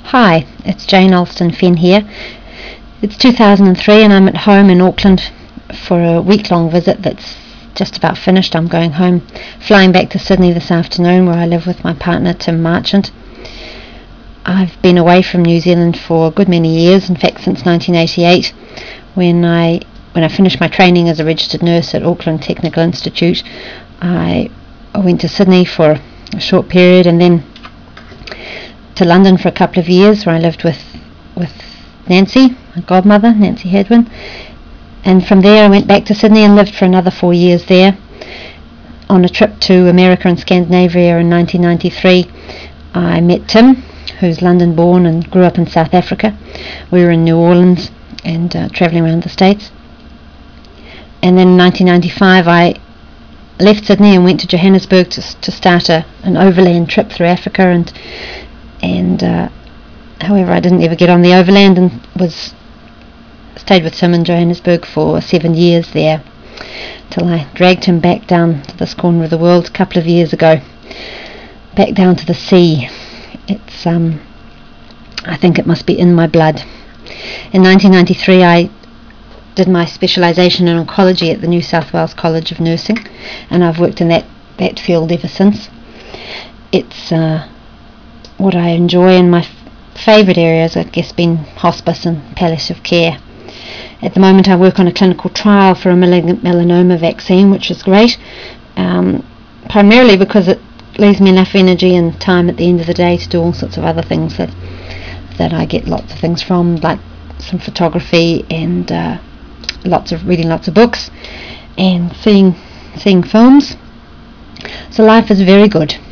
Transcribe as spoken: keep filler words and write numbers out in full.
Hi, it's Jane Alston Fenn here. It's two thousand three and I'm at home in Auckland for a week-long visit that's just about finished. I'm going home, flying back to Sydney this afternoon where I live with my partner Tim Marchant. I've been away from New Zealand for a good many years, in fact since nineteen eighty-eight when I when I finished my training as a registered nurse at Auckland Technical Institute. I, I went to Sydney for a short period and then to London for a couple of years where I lived with with Nancy, my godmother, Nancy Hedwin, and from there I went back to Sydney and lived for another four years there. On a trip to America and Scandinavia in nineteen ninety-three, I met Tim, who's London born and grew up in South Africa. We were in New Orleans and uh, travelling around the States. And then in nineteen ninety-five I left Sydney and went to Johannesburg to, to start a, an overland trip through Africa and and uh, however I didn't ever get on the overland and was stayed with Tim in Johannesburg for seven years there till I dragged him back down to this corner of the world a couple of years ago, back down to the sea. It's um I think it must be in my blood. In nineteen ninety-three I did my specialisation in oncology at the New South Wales College of Nursing, and I've worked in that, that field ever since. It's uh, what I enjoy, and my f- favourite areas, I guess, been hospice and palliative care. At the moment I work on a clinical trial for a malignant melanoma vaccine, which is great, um, primarily because it leaves me enough energy and time at the end of the day to do all sorts of other things that that I get lots of things from, like some photography and uh, lots of reading lots of books and seeing seeing films. So life is very good.